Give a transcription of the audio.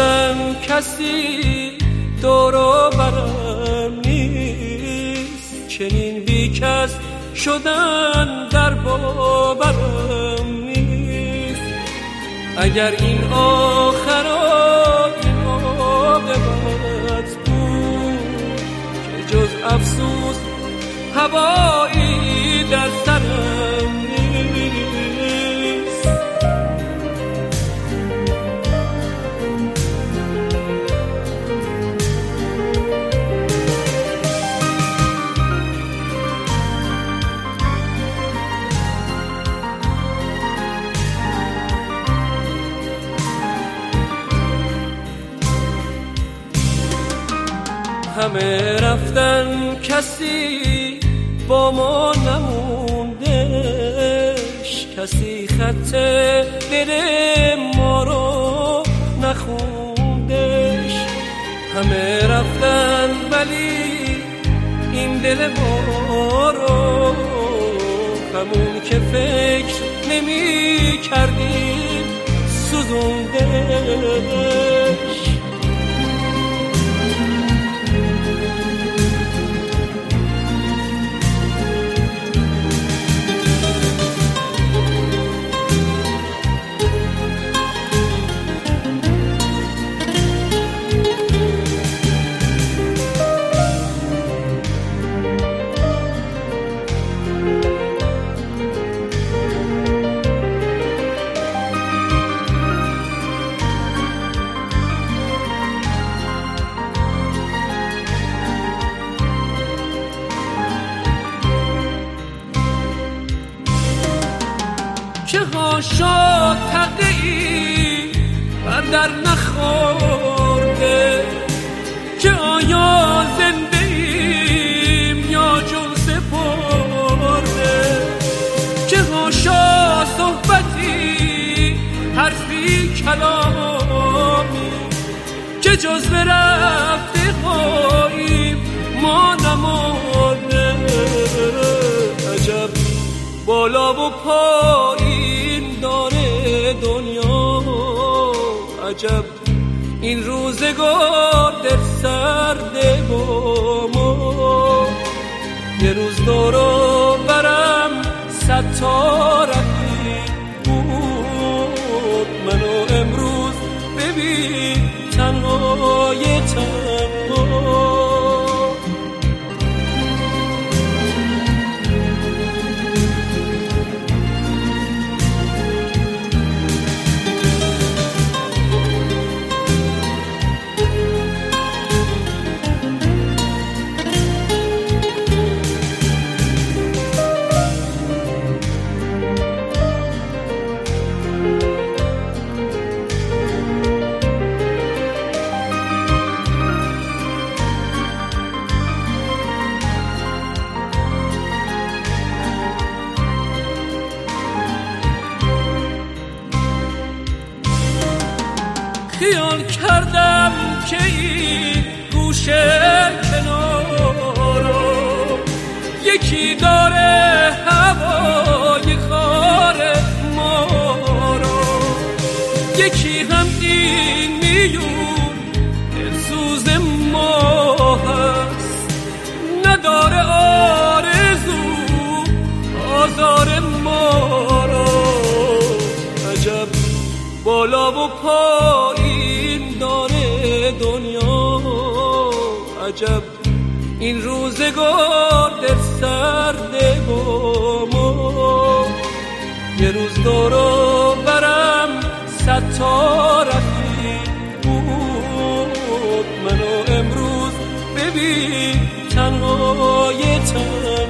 رفتن کسی دور و برم نیست، چنین بی کس شدن در باورم نیست. اگر این آخرات عاقبت بود که جز افسوس هوایی در سرم نیست. همه رفتن کسی با ما نموندش، کسی خط دل ما رو نخوندش. همه رفتن ولی این دل ما رو همون که فکر نمی کردیم سوزوندش. چه ها شد تقیی بر در نخورده، که آیا زنده ایم یا جون سپرده. چه ها شد صحبتی حرفی کلامی، که جز به رفیقاییم ما نمرده. عجب بالا و پایین داره دنیا، عجب این روزگار در سرده با ما. یه روز دور و برم 100 تا رفیق بود، منو امروز ببین تنهای تنها. خیال کردم که این گوشه کنارو یکی داره هوای خار ما رو، یکی هم این میون دلسوز ما هست، نداره آرزو آزار ما رو. عجب بالا و پایین داره دنیا، عجب این روزگار در سرده با ما. یه روز دور و برم 100 تا رفیق بود، منو امروز ببین تنهای تنها.